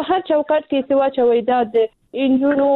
هر چوکاټ کې سوا چوي دا د انجونو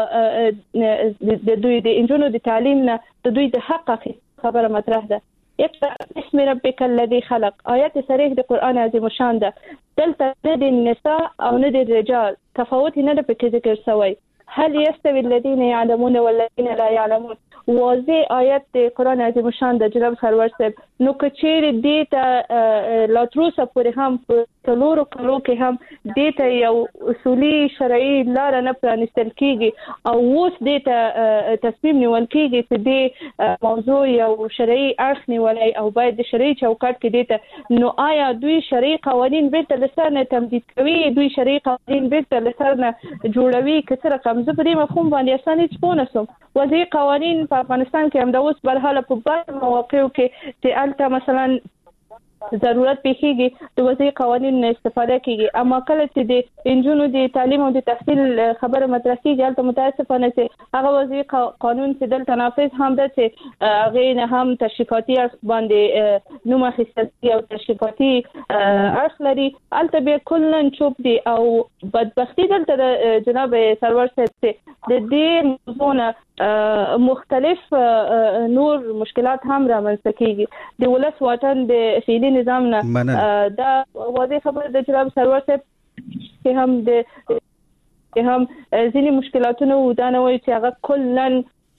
د دوی د انجونو د تعلیم نه د دوی د حق خبره مطرح ده. اقرأ باسم ربك الذي خلق آیت صریح د قران عظیم شان ده. دلته د نساء او نه د رجال تفاوت نه د پکې ذکر شوی. هل يستوي الذين يعلمون والذين لا يعلمون واضح آیت د قران عظیم شان د جناب سرور صاحب. نو کچیر دیتا لا تروسه پورې هم تلورو کلو کې هم دیتا یو اصولي شرعي لار نه پرانستل کیږي او اوس دیتا تصمیم نیول کیږي چې د موضوع یو شرعي اړخ نیولای او باید د شرعي چوکاټ کې دیتا. نو آیا دوی شرعي قوانين بیرته لسانه تمدید کوي؟ دوی شرعي قوانين بیرته لسانه جوړوي؟ کڅ رقم زه په دې مفهوم باندې اسانه چپونسم. وځي قوانين په افغانستان کې هم د اوس برحاله په بعض مواقعو کې چې الته مثلا ضرورت پیښیږي د وضعي قوانینو استفاده کیږي. اما کله چې د انجونو د تعلیم او د تحصیل خبره مطرح کیږي البته متاسفانه چې هغه وضعي قانون چې دلته نافذ هم ده چې هغه نه هم تشریفاتي اړخ باندې نوم اخیستل او تشریفاتي اړخ لري البته به کلن چوپ دي او بدبختی دلته جناب سرور صاحب د دې موضوع مختلف نور مشکلات هم رامنځته کیږي. د ولس واټن د فعلی نظام نه دا واضح خبره د جناب سرور صاحب چې هم ځینې مشکلاتونه ودانه وي چې هغه کلن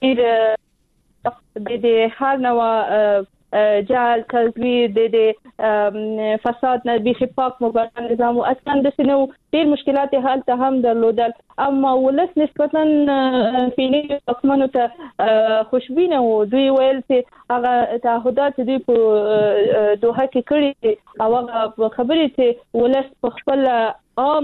د هر نوع جعل تزویر د فساد نه بيخي پاک مبارک نظام او اصلا د سينو ډیر مشکلات حالته هم درلودل. اما ولس نسبتا فعلی حکومت ته خوشبینه و. دوی ویل چې هغه تعهدات دوی په دوحه کې کړی او هغه خبرې چې ولس په خپل عام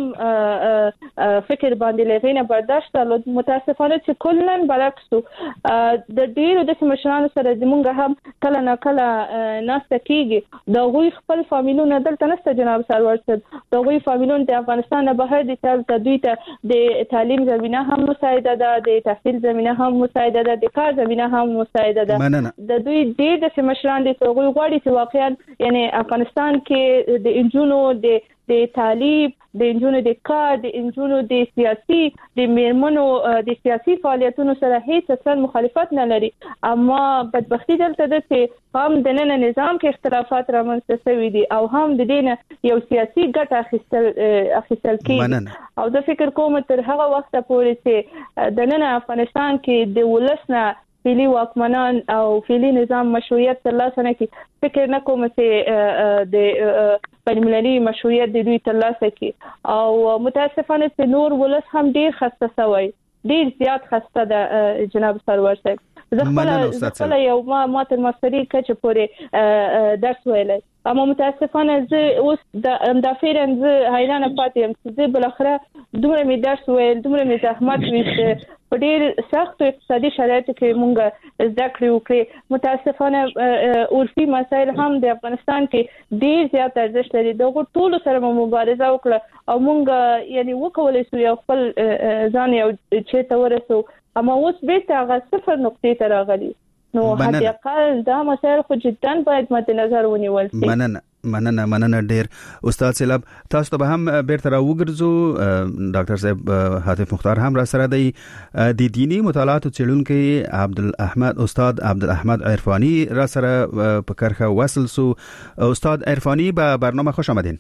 فکر باندې لغینه برداشت درلود. متاسفانه چې کلن برعکس د ډیرو د مشرانو سره زمونږ هم کله نه کله ناسته کیږي. د غوی خپل فامیلونه دلته نسته جناب سرور صاحب. د غوی فامیلونه د افغانستان نه بهر دي چې دوی ته د تعلیم زمينه هم مساعده ده، د تحصیل زمينه هم مساعده ده، د کار زمينه هم مساعده ده. د دوی د مشران د غوی غواړي چې واقعا یعنی افغانستان کې د انجونو د تعلیم د انجونو د کار د انجونو د سیاسي د میرمنو د سیاسي فعالیتونو سره هیڅ اصلا مخالفت نه لري. اما بدبختی دلته ده چې هم د نن نظام کې اختلافات رامنځته شوي دي او هم د دې یو سیاسي ګټه اخیستل کیږي. او زه فکر کوم تر هغه وخت پورې چې د نن افغانستان کې د ولسنه فعلی واکمنان او فعلی نظام مشروعیت ترلاسه نه کړي فکر نه کوم چې د بین‌المللي مشروعیت د دوی ترلاسه کړي. او متاسفانه چې نور ولس هم ډیر خسته شوی، ډیر زیات خسته ده جناب سرور صاحب. زه خپل یو ما تر ماستري کچ پورې درس ویلای اما متاسفانه زه اوس د اندافیرن زه حیرانه پاتې یم چې زه بلاخره دومره می درس ویل دومره می زحمت ویست په ډیر سخت اقتصادي شرایطو کې مونږ زده کړې وکړې. متاسفانه عرفي مسایل هم د افغانستان کې ډیر زیات ارزښت لري. دغه ټول سره مبارزه وکړه او مونږ یعنی وکولای شو یو خپل ځان یو چیرته ورسو. اما اوس بیرته هغه صفر نقطې ته راغلي. نو حتی اقل دا مسایل خو جدا باید مد نظر ونیول شي. مننه ډیر استاد صاحب. تاسو ته به هم بیرته راوګرځو. ډاکټر صاحب حاتف مختار هم را سره دی. د دینی مطالعات څېړونکي استاد عبدالاحمد عرفانی را سره په کرخه وصل سو. استاد عرفانی به برنامه خوش آمدین.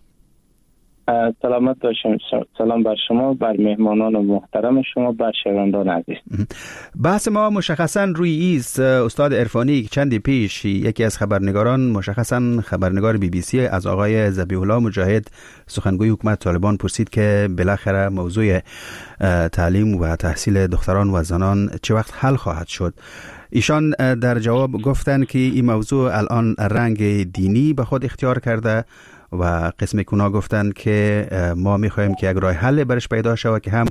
سلامت باشید. سلام بر شما، بر مهمانان محترم شما، بر شنوندگان عزیز. بحث ما مشخصا روی ایست. استاد عرفانی چندی پیش یکی از خبرنگاران مشخصا خبرنگار BBC از آقای ذبیح الله مجاهد سخنگوی حکومت طالبان پرسید که بالاخره موضوع تعلیم و تحصیل دختران و زنان چه وقت حل خواهد شد. ایشان در جواب گفتند که این موضوع الان رنگ دینی به خود اختیار کرده و قسم کونا گفتند که ما میخوایم که یک راه حل برش پیدا شود که هم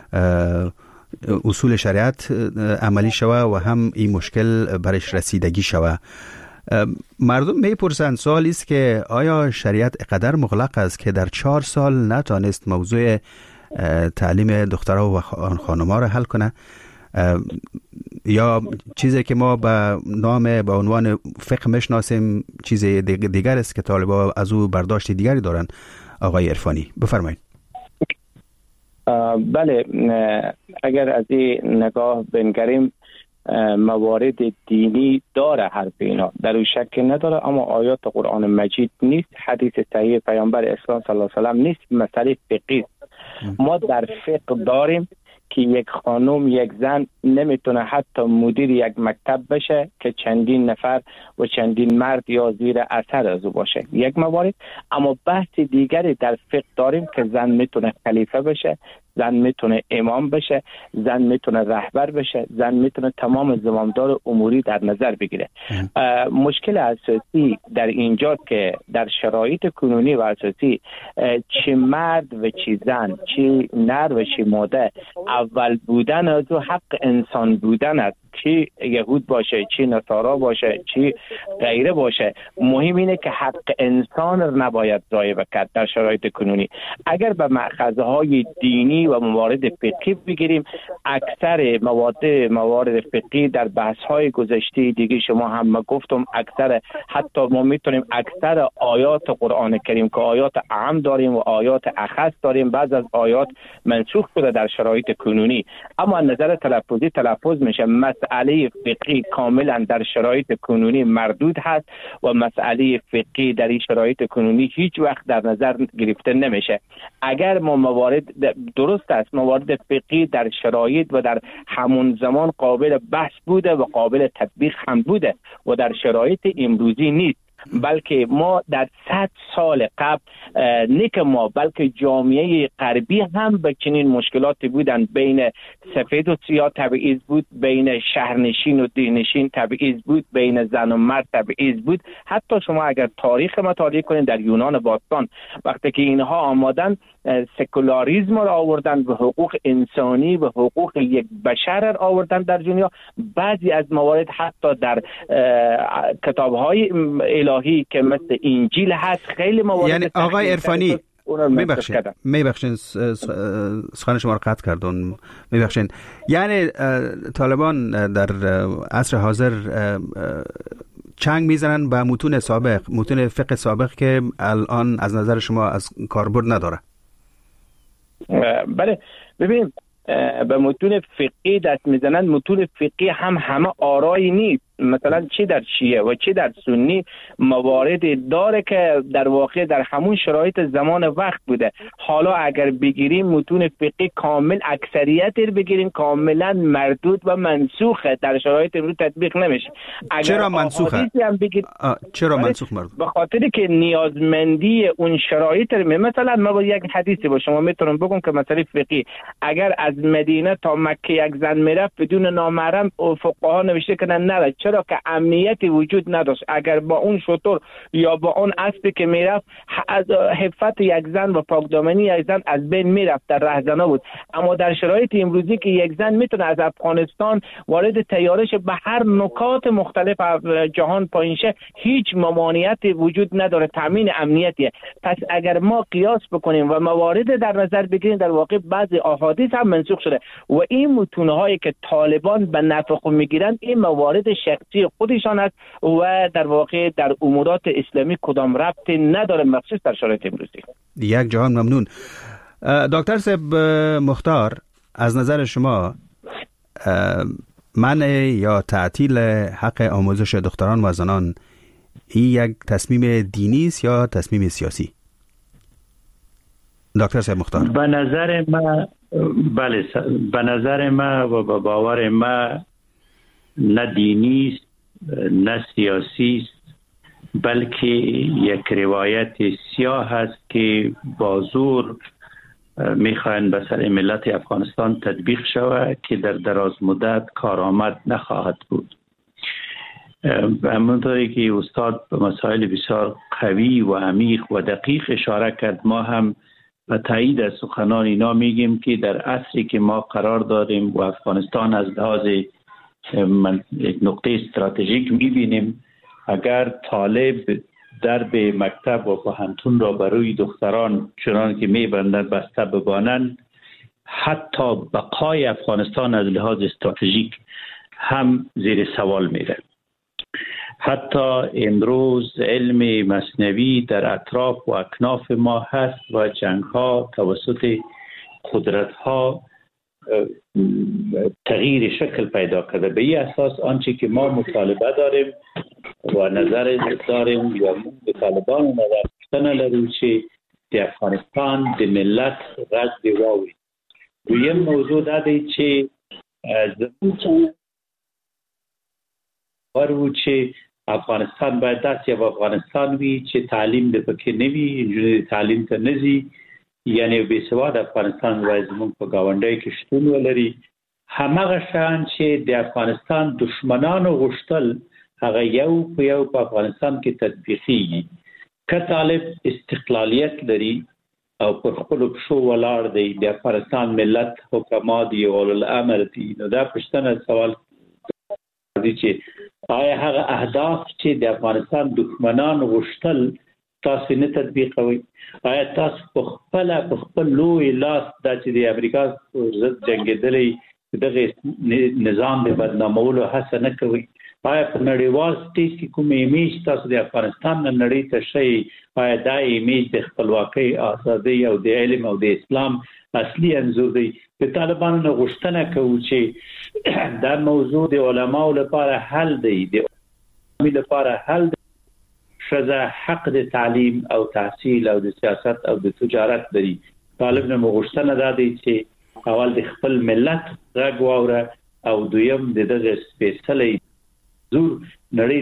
اصول شریعت عملی شود و هم این مشکل برش رسیدگی شود. مردم میپرسند سوالی است که آیا شریعت قدر مغلق است که در 4 سال نتانست موضوع تعلیم دخترها و خانم‌ها را حل کنه، یا چیزی که ما به عنوان فقه میشناسیم چیز دیگر است که طالبان از او برداشت دیگری دارن. آقای عرفانی بفرمایید. بله، اگر از این نگاه بنگریم موارد دینی داره حرف اینا، در او شک نداره، اما آیات قرآن مجید نیست، حدیث صحیح پیامبر اسلام صلی الله علیه و سلم نیست، مسئله فقهی. ما در فقه داریم که یک خانم یک زن نمیتونه حتی مدیر یک مکتب بشه که چندین نفر و چندین مرد یا زیر اثر از او باشه، یک موارد. اما بحث دیگری در فقه داریم که زن میتونه خلیفه بشه، زن میتونه امام بشه، زن میتونه رهبر بشه، زن میتونه تمام زمامدار اموری در نظر بگیره. مشکل اساسی در اینجا که در شرایط کنونی و اساسی چه مرد و چه زن، چه نر و چه ماده، اول بودن از حق انسان بودن است، چه یهود باشه، چه نصارا باشه، چه غیره باشه، مهم اینه که حق انسان رو نباید ضایع کرد در شرایط کنونی. اگر به مأخذهای دینی و موارد فقهی بگیریم، اکثر موارد فقهی در بحث‌های گذشته دیگه شما هم گفتم، اکثر حتی ما میتونیم اکثر آیات قرآن کریم که آیات عام داریم و آیات اخص داریم، بعض از آیات منسوخ شده در شرایط کنونی، اما نظر تلفظی تلفظ میشه. مسئله فقهی کاملا در شرایط کنونی مردود هست و مسئله فقهی در این شرایط کنونی هیچ وقت در نظر گرفته نمیشه. اگر ما موارد درست است، موارد فقهی در شرایط و در همون زمان قابل بحث بوده و قابل تطبیق هم بوده و در شرایط امروزی نیست، بلکه ما در 100 سال قبل نه که ما بلکه جامعه غربی هم به چنین مشکلاتی بودن، بین سفید و سیاه تبعیض بود، بین شهرنشین و دهنشین تبعیض بود، بین زن و مرد تبعیض بود. حتی شما اگر تاریخ مطالعه کنید در یونان باستان، وقتی که اینها آمدن سکولاریسم را آوردن و حقوق انسانی و حقوق یک بشر را آوردن در دنیا، بعضی از موارد حتی در کتاب‌های الهی که مثل انجیل هست خیلی موارد، یعنی آقای عرفانی میبخشین سخن شما رو قطع کردن، میبخشین، یعنی طالبان در عصر حاضر چنگ میزنن به متون سابق، متون فقه سابق که الان از نظر شما از کاربرد نداره؟ بله، ببین، به متون فقهی دست میزنن. متون فقهی هم همه آرایی نیست. مثلا چه در شیعه و چه در سنی موارد داره که در واقع در همون شرایط زمان وقت بوده. حالا اگر بگیریم متون فقهی کامل، اکثریت رو بگیریم کاملا مردود و منسوخه، در شرایط امروز تطبیق نمیشه. چرا منسوخه؟ چرا منسوخ مردود؟ به خاطر که نیازمندی اون شرایط رو، مثلا ما یک حدیثی با شما میتونم بگم که مثلا فقهی اگر از مدینه تا مکه یک زن میرفت بدون نامحرم، فقها نوشته کردن نره، چرا که امنیتی وجود نداشت. اگر با اون شتر یا با اون اسبی که میرفت، از حفت یک زن و پاکدامنی یک زن از بین میرفت، در رهزنه بود. اما در شرایط امروزی که یک زن میتونه از افغانستان وارد طیارهش به هر نکات مختلف جهان پایینشه، هیچ ممانعتی وجود نداره، تامین امنیتیه. پس اگر ما قیاس بکنیم و موارد در نظر بگیریم، در واقع بعضی احادیث هم منسوخ شده و این متون‌هایی که طالبان به نفع خود میگیرن، این موارد شخصی خودشان است و در واقع در امورات اسلامی کدام ربطی نداره، مخصوص در شرایط امروزی. یک جهان ممنون. دکتر صاحب مختار، از نظر شما منع یا تعطیل حق آموزش دختران و زنان این یک تصمیم دینی است یا تصمیم سیاسی؟ دکتر صاحب مختار. به نظر ما، بله، به نظر ما و به باور ما نه دینی است نه سیاسی است، بلکه یک روایت سیاه است که با زور میخواهند به سر ملت افغانستان تطبیق شود که در دراز مدت کارآمد نخواهد بود. همونطوری که استاد به مسائل بسیار قوی و عمیق و دقیق اشاره کرد، ما هم و تایید از سخنان اینا میگیم که در عصری که ما قرار داریم و افغانستان از لحاظ یک نقطه استراتژیک میبینیم، اگر طالب درب مکتب و پوهنتون را برای دختران چنان که میبندند بسته ببانند، حتی بقای افغانستان از لحاظ استراتژیک هم زیر سوال میره. حتی امروز علم مصنوی در اطراف و اکناف ما هست و جنگ ها توسط قدرت ها تغییر شکل پیدا کرده. به این اساس آنچه که ما مطالبه داریم و نظر داریم یا به طالبان نظر داشتن لرو چې د افغانستان د ملت غږ دی واوري. دویم موضوع دا دی چې زموږ ورو چې افغانستان باید داسې یو افغانستان وي چې تعلیم د پکې نه وي، نجونې تعلیم ته نه ځي، یعنی بې سواده افغانستان باید زموږ په ګاونډۍ کې شتون ولري. هماغه شان چې د افغانستان دشمنانو غوښتل هغه یو په یو په افغانستان کې تطبیقیږي. که طالب استقلالیت لري او پر خپلو پښو ولاړ دی، د افغانستان ملت حکما دي، اولو الامر دي، نو دا پوښتنه سوال دی چې آیا هغه اهداف چې د افغانستان دښمنان غوښتل تاسو نه تطبیقوي؟ آیا تاسو په خپل لوی لاس دا چې د امریکا ضد جنګېدلی دغه نظام د بدنامولو هڅه نه کوي؟ آیا په نړیوال سټیج کې کوم ایمیج تاسو د افغانستان نه نړۍ ته ښیي؟ آیا دا ایمیج د خپلواکۍ، ازادۍ او د علم او د اسلام اصلي انځور دی؟ د طالبانو نه غوښتنه کوو چې دا موضوع د علماو لپاره حل دی، د علماو لپاره حل دی. ښځه حق د تعلیم او تحصیل او د سیاست او د تجارت لري. طالب نه غوښتنه دا دی چې اول د خپل ملت غږ واوره او دویم د دغه سپېڅلي زور نړۍ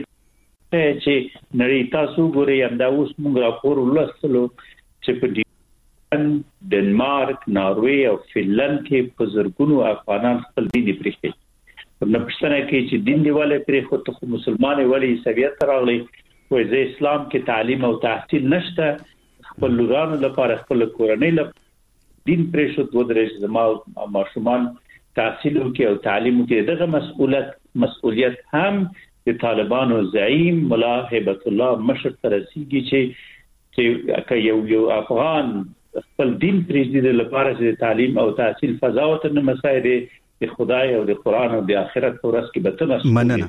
چې نړۍ تاسو ګورئ همدا اوس موږ راپور ولوستلو چې په ډنمارک، ناروې او فنلند کې په زرګونو افغانان خپل دین پرېښی. په پوښتنه کې چې دین دی ولې پرېښود، خو مسلمان ولې عیسویت ته راغلی؟ وایي زه اسلام کې تعلیم او تحصیل نشته، خپل لورانو لپاره، خپل کورنۍ لپاره دین پرېښود، ودرېږي زما ماشومان تحصیل وکړي او تعلیم وکړي. دغه مسؤلیت هم د طالبانو زعیم ملا هیبت الله مشر ته رسیږي چې یو افغان خپل دین پرېږدي د لپاره چې د تعلیم او تحصیل فضا ورته نه مسایل د خدای او د قرآن او د آخرت په ورځ کې به ته مسؤل.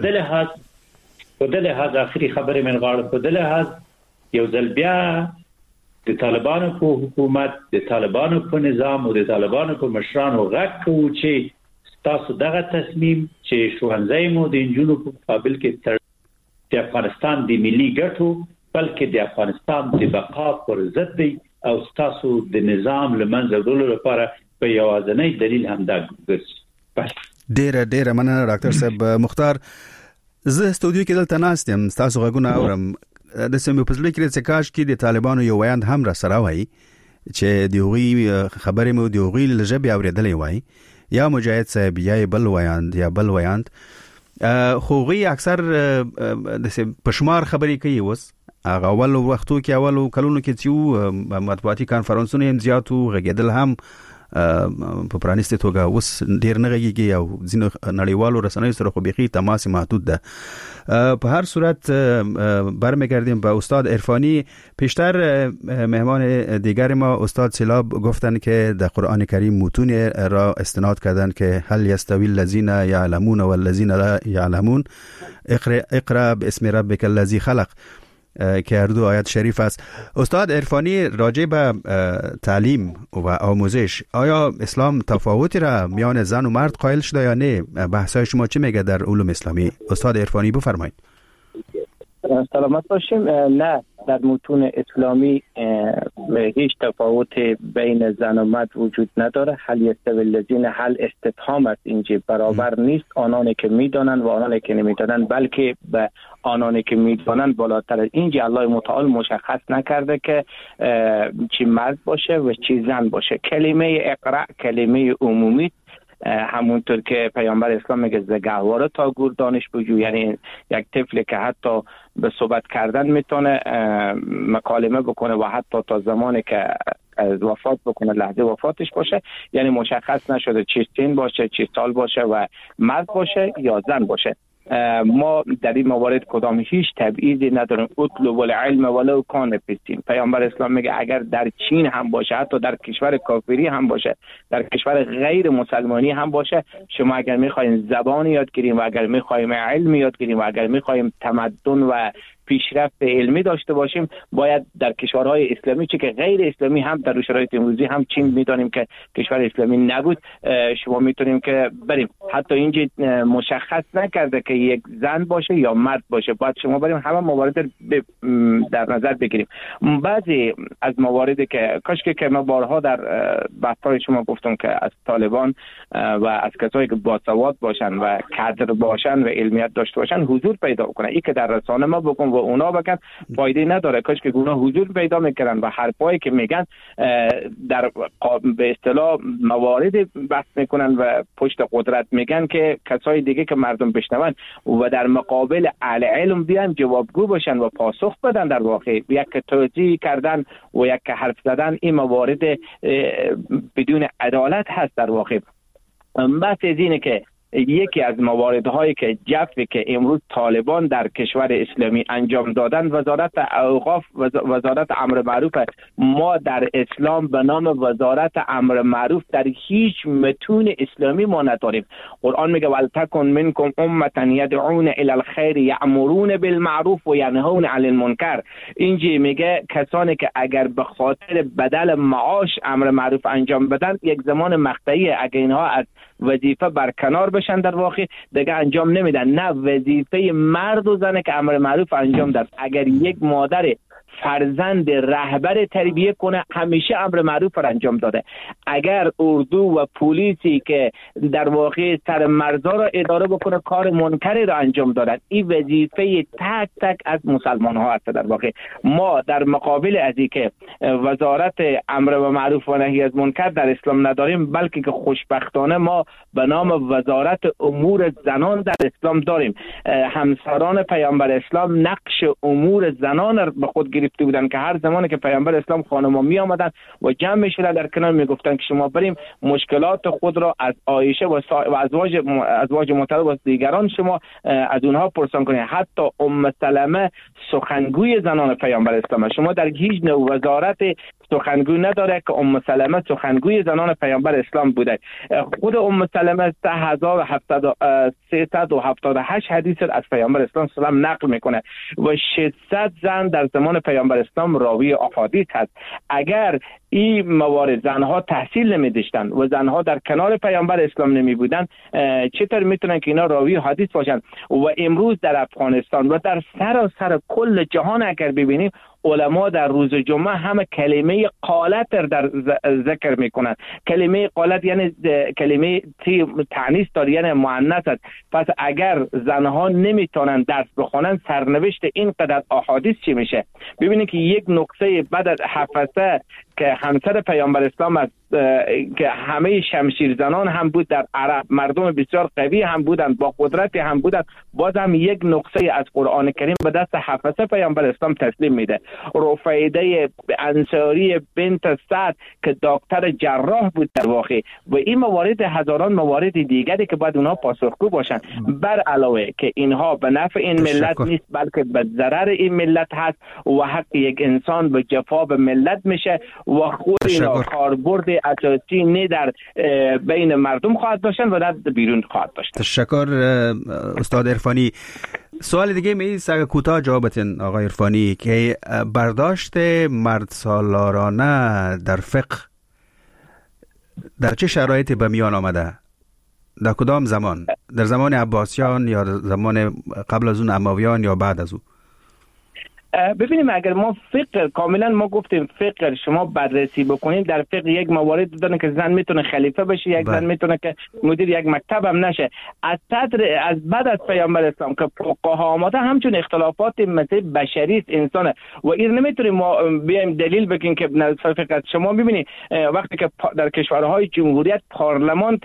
په دې لحاظ آخري خبرې من غواړم، په دې لحاظ یو ځل بیا د طالبانو په حکومت، د طالبانو په نظام او د طالبانو په مشرانو غږ کوو چې تاسو دغه تصمیم چې ښوونځی مو د نجونو په مقابل کې د افغانستان د ملي ګټو بلکې د افغانستان د بقا پر ضد دی او تاسو د نظام له منځه وړلو لپاره په یوازینی دلیل همدا ګرځي. ډیره مننه ډاکټر صاحب. مختار، زه استودیو کې دلته ناست یم، تاسو غږونه اورم. د سیمې په ځل کې چې کاش کې د طالبانو یو ویاند هم را سره وای چې د هغوی خبرې مو د هغوی له ژبې اورېدلې وای، یا مجاهد صاحب یا بل ویاند خو هغوی اکثر د پشمار خبرې کوي. اوس هغه اول وختو کې اولو کلونو کې چې مطبوعاتي کانفرنسونه هم زیاتو غږېدل هم په پرانیستې توګه، اوس ډېر نه غږېږي او ځینو نړیوالو رسنیو سره خو بیخي تماس محدود ده. په هر صورت برمیگردیم به استاد عرفانی. پیشتر مهمان دیگر ما استاد سیلاب گفتن که در قرآن کریم متون را استناد کردن که هل یستوی الذین یعلمون والذین لا یعلمون، اقرأ باسم ربک الذی خلق که هر دو آیت شریف است. استاد عرفانی، راجع به تعلیم و آموزش، آیا اسلام تفاوتی را میان زن و مرد قائل شده یا نه؟ بحثای شما چی میگه در علوم اسلامی؟ استاد عرفانی بفرمایید. سلامت باشیم. نه، در متون اسلامی هیچ تفاوت بین زن و مرد وجود نداره. هل یستوی الذین، هل استفهام است، اینجا برابر نیست. آنانی که میدانند و آنانی که نمیدانند، بلکه به آنانی که میدانند بالاتر. اینجا الله متعال مشخص نکرده که چی مرد باشه و چی زن باشه. کلمه اقرأ کلمه عمومی، همونطور که پیامبر اسلام میگه زگهواره تا گور دانش بجو، یعنی یک طفلی که حتی به صحبت کردن میتونه، مکالمه بکنه و حتی تا زمانی که وفات بکنه، لحظه وفاتش باشه، یعنی مشخص نشده چی سن باشه، چی سال باشه و مرد باشه یا زن باشه. ما در این موارد کدام هیچ تبعیضی نداریم. اطلب العلم ولو کان فی الصین. پیامبر اسلام میگه اگر در چین هم باشه، حتی در کشور کافری هم باشه، در کشور غیر مسلمانی هم باشه، شما اگر میخواین زبان یاد گیریم و اگر میخوایم علم یاد گیریم و اگر میخوایم تمدن و پیشرفت علمی داشته باشیم باید در کشورهای اسلامی چه که غیر اسلامی هم در شرایط امروزی هم چین میدانیم که کشور اسلامی نبود شما میتونیم که بریم حتی اینجا مشخص نکرده که یک زن باشه یا مرد باشه باید شما بریم همه موارد در نظر بگیریم. بعضی از مواردی که کاش که ما بارها در بحث‌های شما گفتم که از طالبان و از کسایی که باسواد باشن و کادر باشن و علمیت داشته باشن حضور پیدا کنه. این که در رسانه ما بگن و اونا بگن فایده نداره. کاش که اونا حضور پیدا میکردن و حرفایی که میگن در به اصطلاح موارد بحث میکنن و پشت قدرت میگن که کسای دیگه که مردم بشنون و در مقابل اهل علم بیان جوابگو باشن و پاسخ بدن. در واقع یک توجیه کردن و یک حرف زدن این موارد بدون عدالت هست. در واقع بحث اینه که یکی از مواردهایی که جفی که امروز طالبان در کشور اسلامی انجام دادن وزارت اوقاف وزارت امر معروف ما در اسلام به نام وزارت امر معروف در هیچ متون اسلامی ما نداریم. قرآن میگه ولتکن منکم امه یدعون الی الخیر یأمرون بالمعروف و ینهون عن المنکر. اینجا میگه کسانی که اگر به خاطر بدل معاش امر معروف انجام بدن یک زمان مقطعی اگر اینها از وظیفه برکنار بشن در واقع دیگه انجام نمیدن. نه وظیفه مرد و زنه که امر معروف انجام داد. اگر یک مادر فرزند رهبر تربیه کنه همیشه امر معروف را انجام داده. اگر اردو و پلیسی که در واقع سر مرزا را اداره بکنه کار منکری را انجام دادن. این وظیفه تک تک از مسلمان ها است. در واقع ما در مقابل از این که وزارت امر و معروف و نهی از منکر در اسلام نداریم بلکه که خوشبختانه ما به نام وزارت امور زنان در اسلام داریم. همسران پیامبر اسلام نقش امور زنان را به خود گرفته بودن که هر زمانی که پیامبر اسلام خانم‌ها می آمدن و جمع می شدن در کنار می گفتن که شما بریم مشکلات خود را از عایشه و ازواج محترم و دیگران شما از اونها پرسان کنید. حتی ام سلمه سخنگوی زنان پیامبر اسلام. شما در هیچ نوع وزارت سخنگوی نداره که ام سلمه سخنگوی زنان پیامبر اسلام بوده. خود ام سلمه 3378 حدیث از پیامبر اسلام سلام نقل میکنه و 600 زن در زمان پیامبر اسلام راوی احادیث هست. اگر این موارد زنها تحصیل نمی داشتن و زنها در کنار پیامبر اسلام نمی بودن چطور میتونن که اینا راوی حدیث باشن؟ و امروز در افغانستان و در سراسر کل جهان اگر ببینیم علما در روز جمعه همه کلمه قالت در ذکر میکنن. کلمه قالت یعنی کلمه تعنیث داره یعنی مؤنث است. پس اگر زنها نمیتونن درس بخونن سرنوشت اینقدر احادیث چی میشه؟ ببینید که یک نقطه بعد از حفصه که همسر پیامبر اسلام است که همه شمشیر زنان هم بود در عرب، مردم بسیار قوی هم بودند، با قدرت هم بودند، باز هم یک نقطه از قرآن کریم به دست حفصه پیامبر اسلام تسلیم میده. رفیده انصاری بنت سعد که دکتر جراح بود در واقع. و این موارد هزاران موارد دیگری که باید اونها پاسخگو باشن. بر علاوه که اینها به نفع این ملت نیست بلکه به ضرر این ملت هست و حق یک انسان به جفا به ملت میشه و خود اینا کاربرد اساسی نه در بین مردم خواهد داشتن و نه بیرون خواهد داشتن. تشکر استاد عرفانی. سوال دیگه میشه کوتاه جوابتین آقای عرفانی که برداشت مرد سالارانه در فقه در چه شرایطی به میان آمده؟ در کدام زمان؟ در زمان عباسیان یا زمان قبل از اون امویان یا بعد از اون؟ ببینیم اگر ما فقه کاملا ما گفتیم فقه شما بررسی بکنید در فقه یک موارد داره که زن میتونه خلیفه بشه، یک زن میتونه که مدیر یک مکتب هم نشه. از بعد از پیامبر اسلام که فقها آمده همچون اختلافات مثل بشری است انسانه و این نمیتونیم ما بیایم دلیل بگیم که نظر فقه. شما ببینید وقتی که در کشورهای جمهوریت پارلمان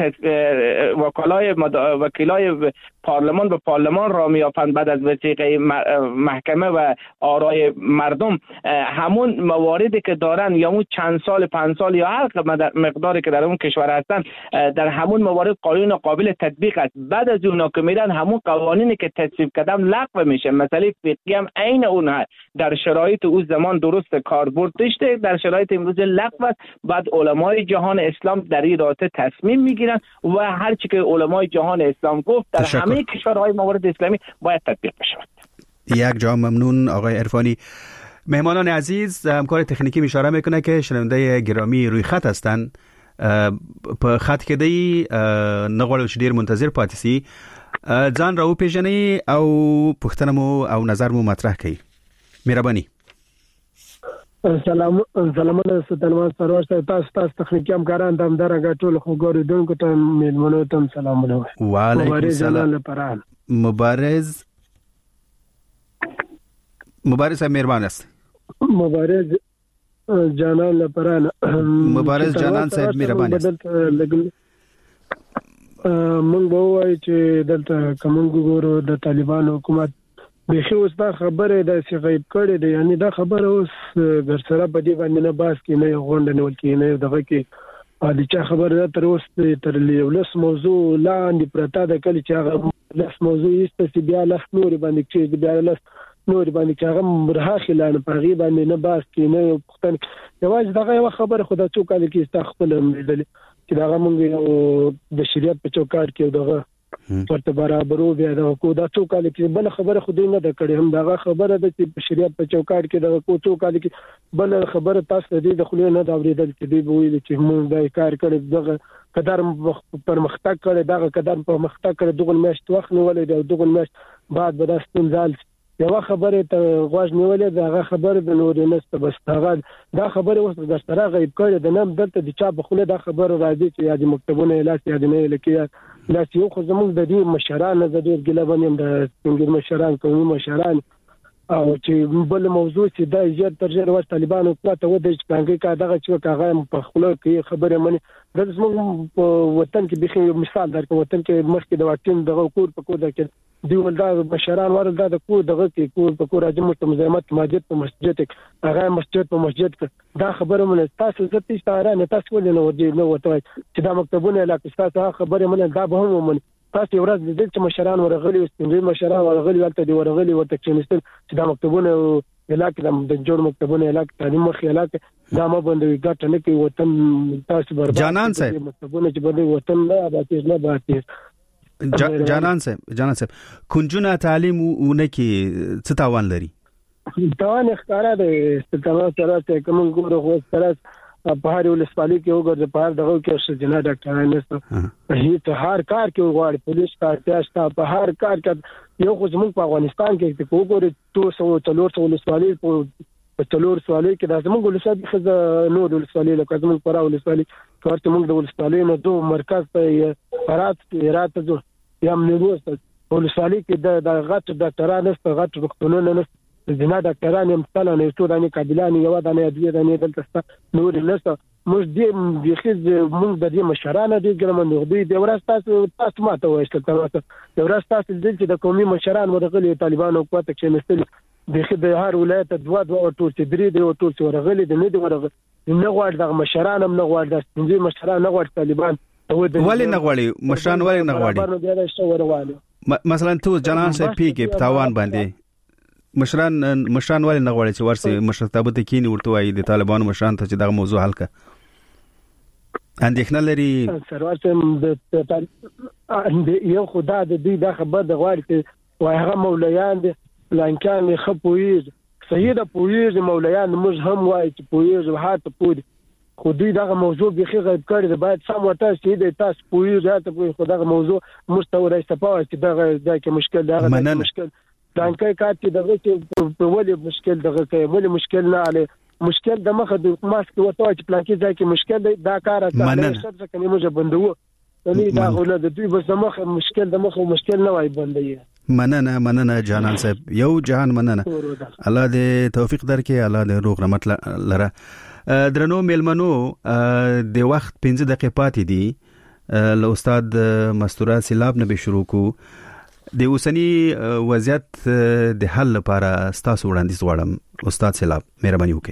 وکیلای پارلمان به پارلمان را میافند بعد از وثیقه محکمه و آرای مردم، همون مواردی که دارن یا اون چند سال 5 سال یا هر مقداری که در اون کشور هستن در همون موارد قانون قابل تطبیق است. بعد از اون که میرن همون قوانینی که تصویب کردن لغو میشه. مسئله فقهی هم عین اونها در شرایط اون زمان درست کاربرد داشته، در شرایط امروز لغو است. بعد علمای جهان اسلام در این رابطه تصمیم میگیرن و هر چی که علمای جهان اسلام گفت در همه کشورهای موارد اسلامی باید تطبیق بشه. یک جا ممنون آقای عرفانی. مهمانان عزیز، همکار تکنیکی اشاره میکنه که شنونده گرامی روی خط هستند. په خط کې دی نغواړو چې ډیر منتظر پاتې سي، ځان راو پیژنئ او پوښتنه مو او نظر مو مطرح کړئ. مهرباني. سلامونه ستنوان سرور صاحب، تاسو تخنیکی همکاران د همدارنګه ټول خوګوریدونکو ته میلمنو ته سلامونه. وعلیکم السلام. مبارز مهربان است. مبارز جانان لپاره مبارز جانان صاحب مهربان است. مونږ به وایو چې دلته کوم ګورو د طالبان حکومت به خو اوس دا خبره د سی غیب کړي دی، یعنی دا خبره اوس ګرسره په دې باندې نه باس کې نه غونډه نه ولکې نه دغه کې د چا خبره تر اوس تر لیولس موضوع لاندې پرتا د کلی چې هغه لس موضوع است بیا لس نور باندې چې بیا لس نور باندې چې هغه مرهاخ لاندې په غیب باندې نه باس کې نه پختن یواز دغه یو خبره خدای څوک علی کې استخپل مدل چې دا موږ د شریعت په چوکاټ کې دغه ورته برابرو بیا دا کو دا څوک علی کې بل خبره خو دې نه د کړې هم دغه خبره د شریعت په چوکاټ کې دغه کو څوک علی کې بل خبره تاسو دې د خلینو نه دا اوریدل چې دې ویل چې موږ دا کار کړی دغه قدر پرمختګ کړی دغه قدر پرمختګ کړی دغه میاشت وخت نیولې دغه میاشت بعد به دا ستونزال یو خبره ته غوښ نیولې دغه خبره د نور نست بس هغه دا خبره اوس د سره غیب کړي د نام دلته د چا په خله دا خبره راځي چې یاد مکتبونه اعلان یاد نه لکه لا چې یو خو زموږ د دې مشران د دې ګلبانیم د څنګه مشران کومي مشران او چې بل موضوع چې دا زیات تر ډیره وخت طالبانو پته و د څنګه کا دغه چې کاغه په خله کې خبره مني د زموږ وطن کې به مثال درکو وطن کې مخکې د وطن دغه کور په کور کې دی ولدا مشران ورل د کور دغه کې کور په کور راځي متمزمت مسجد په مسجد هغه مسجد په مسجد دا خبره من تاسو زته اشاره نه تاسو ولې نه ودی نو وته چې دا مکتبونه علاقه تاسو خبره من دا به هم من تاسو ورځ د دې مشران ورغلي استنجي مشران ورغلي ولته دی ورغلي ورته چې نستل چې دا مکتبونه علاقه د جوړ مکتبونه علاقه تعلیم مخ علاقه دا ما باندې ګټه نه کوي وطن تاسو برباد جانان صاحب مکتبونه چې باندې وطن نه آبادی نه باندې جانان صاحب کنجونه تعلیم اونه کې څه تاوان لري؟ تاوان ښکارا دی ستاسو سره کوم ګورو خو سره په هر ولسوالۍ کې وګورئ په هر دغه کې سرجنا ډاکټران نشته هیڅ هر کار کې وګورئ پولیس کار تاسو په هر کار کې یو خو زموږ په افغانستان کې وګورئ 200 ولسوالۍ په 300 ولسوالۍ کې د زموږ ولسوالۍ خزه نور ولسوالۍ لکه زموږ پرا ولسوالۍ ورته موږ د ولسوالۍ نه دوه مرکز په هرات ته یا منوس ولسوالۍ کې د غټ ډاکټران نشته غټ روغتونونه نشته زنا ډاکټران هم مثلا نه ستو دانه قابلان یو دانه ادویه دانه دلته نور نشته موږ دې بخیز موږ د دې مشرانه دې ګرمن دوی د ورستاسو ماته وایسته د ورستاسو چې د قومي مشران ورغلي طالبانو قوت کې نستل بخې د هر ولایت دوه او ټول چې درې دی او ټول چې ورغلي د نه دی ورغلي نه غواړي د مشران هم نه غواړي د څنګه مشران نه غواړي طالبان ولې نه غواړي مشران ولې نه غواړي مثلا تو جنان صاحب پیګه تاوان باندې مشران ولې نه غواړي چې ورسي مشرتابه ته کینی ورته وایي د طالبانو مشران ته چې دغه موضوع حل کړي اندېښنه لري سروار سم د یو خدای د دې د خبر د غواړي چې وای هغه مولایان دي لانکان خپویز سیده پویز مولایان موږ هم وای چې پویز هاته پوی خو دوی دغه موضوع به غیب کړی دی باید سم ورته چې د تاسو پویز هاته پوی خو دغه موضوع مستوره استفاده چې دغه کې مشکل دغه مشکل دانکای کار چې دغه چې په ولې مشکل دغه کې ولې مشکل نه علي مشکل د مخه د ماسک وته چې پلان کې ځکه مشکل دا کار اساسه شرط کني موږ بندو نو دا غوړه د دوی بس د مخه مشکل نه وای بندي مننه جانان صاحب یو جهان مننه الله دې توفیق درکړي الله دې روغ رحمت لره درنو میلمنو د وخت 15 دقیقې پاتې دي له استاد مستوره سیلاب نه به شروع کو د اوسنی وضعیت د حل لپاره ستاسو وړاندیز غواړم استاد سیلاب مهرباني وکړئ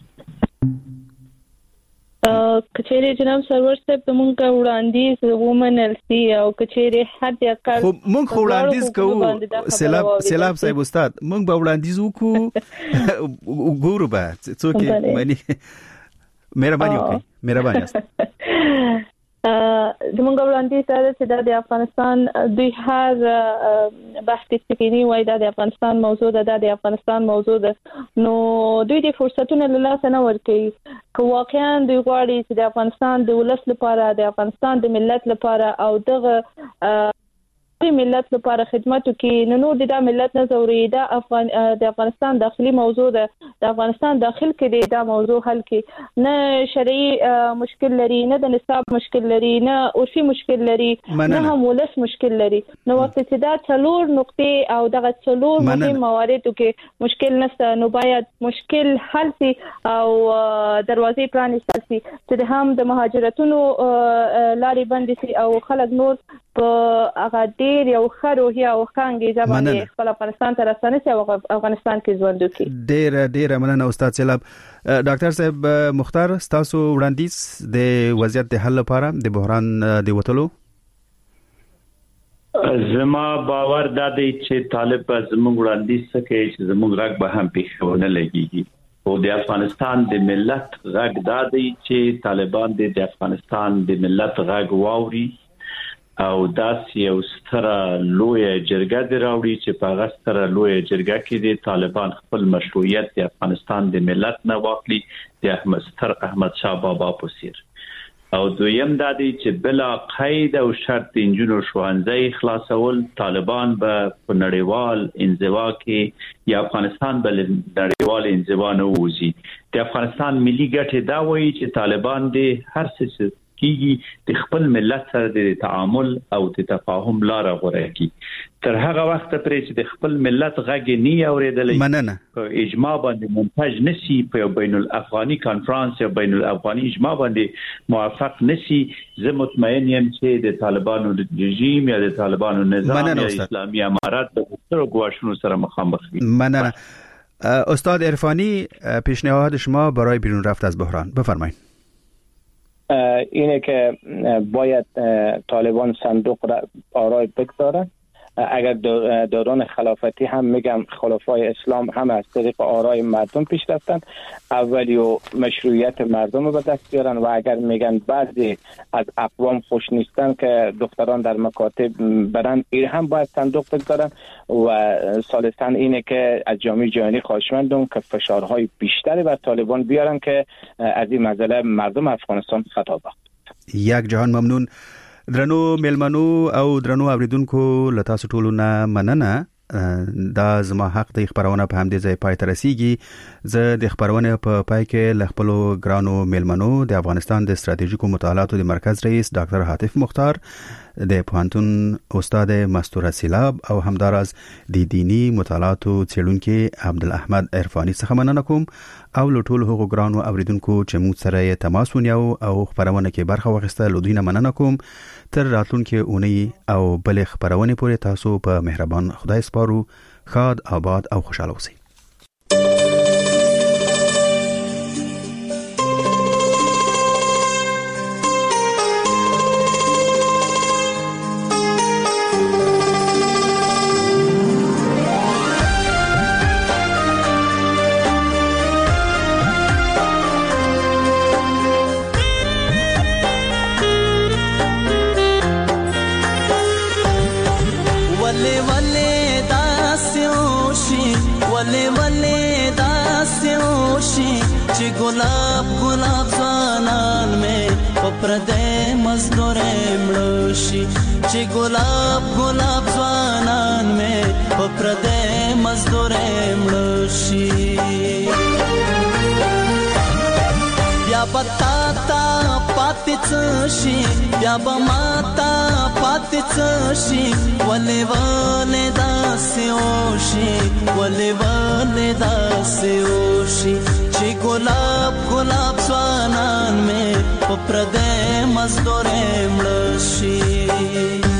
کچېره جناب سرور صاحب موږ وړاندیز وومنل سي او کچېره حد اقل موږ وړاندیز کوو سیلاب صاحب استاد موږ به وړاندیز وکړو ګورو به څوک معنی مهرباني وکړئ مهرباني است زمونږ وړاندیز دا چې د افغانستان دوی هر بحث تکنیکی وای د افغانستان موضوع ده د افغانستان موضوع ده نو دوی د فرصتونو له لاسه نه ورکوي که واقعا دوی غواړي چې د افغانستان د ولس لپاره د افغانستان د ملت لپاره او دغه ملت لپاره خدمت وکړي نو د ملت نه زوري د افغانستان داخلي موضوع ده د افغانستان داخل کې د موضوع حل کې نه شرعي مشکل لري نه د نصاب مشکل لري نه عرفي مشکل لري نه هم ولس مشکل لري نو وخت چې دا څلور نقطې او دغه څلور مهم موارد کې مشکل نشته نو باید مشکل حل شي او دروازې پرانیستل شي چې هم د مهاجرتونو لارې بند شي او خلک نور په هغه ډیر یو خروهي او خانګي ځبانه خپل افغانستان ته رسنه چې افغانستان کې ژوند وکړي ډیر مننه استاد سیلاب ډاکټر صاحب مختار تاسو وړاندیز د وضعیت د حل لپاره د بحران د وټلو زما باور دا دی چې طالب زموږ وړاندیز کوي چې زموږ غږ به هم پیښونه لګيږي او د افغانستان د ملت غږ دا دی چې طالبان د افغانستان د ملت غږ واوري او داس یو ستره لوی جرګه دی راوړي چې په هغه ستره لوی جرګه کې د طالبان خپل مشروعیت د افغانستان د ملت نه واخلي د احمد شاه بابا په څیر او دویم دا دی چې بلا قید او شرط انجونو شوانځي خلاصول طالبان به په نړیوال انزوا کې یا افغانستان به نړیوال انزوا نه وځي د افغانستان ملي ګټه دا وایي چې طالبان د هر څه کیږي د خپل ملت سره د تعامل او د تفاهم لار غوړه کی تر هغه وخت پرې چې د خپل ملت غږ نه اوریدلې مننه په اجماع باندې منتج نسی په بین الافغاني کانفرنس یا بین الافغاني اجماع باندې موافق نسی زه مطمئن یم چې د طالبانو رژیم یا د طالبانو نظام یا اسلامي امارات به ستر ګواښونو سره مخامخ وي مننه استاد عرفانی پیشنهاد شما برای بیرون رفت از بحران بفرمایید اینه که باید طالبان صندوق را آرای بگذارن اگر دوران خلافتی هم میگم خلفای اسلام هم از طریق آرای مردم پیش رفتن اولی و مشروعیت مردم رو به دست بیارن و اگر میگن بعضی از اقوام خوش نیستن که دختران در مکاتب برن این هم باید صندوق بگذارن و ثالثاً اینه که از جامعه جهانی خواهشمندم که فشارهای بیشتری بر طالبان بیارن که از این مسئله مردم افغانستان خطاب یک جهان ممنون درنو ملمنو او درنو اوریدونکو لتاسو ټولو نه مننه دا زما حق د خبرونه په همدې ځای پای ته رسیږي زه د خبرونه په پای کې ل خپل ګرانو ملمنو د افغانستان د ستراتیژیکو مطالعاتو د مرکز رئیس ډاکټر حاتف مختار د پوهنتون استاد مستوره سیلاب او همدارز د دینی مطالعاتو څېړونکي عبدالاحمد عرفانی څخه مننه کوم او له ټولو هغو ګرانو اوریدونکو چې موږ سره تماس ونیو او خبرونه کې برخه واخیسته له دوی نه مننه کوم تر راتلونکي اونۍ او بلې خبرونه پورې تاسو په مهربان خدای سپارو خاد آباد او خوشاله اوسئ गुलाब गुलाब ज़वानान में पप्रदे मज़दूर मड़ोशी ची गुलाब गुलाब ज़वानान में पप्रदे मज़दूर मड़ोशी या बताता पातिचशी या बमाता पातिचशी वले वले दास्योशी वले वले दास्योशी ची गुलाब गुलाब ज़वानान में पप्रदे मज़दूर मड़ोशी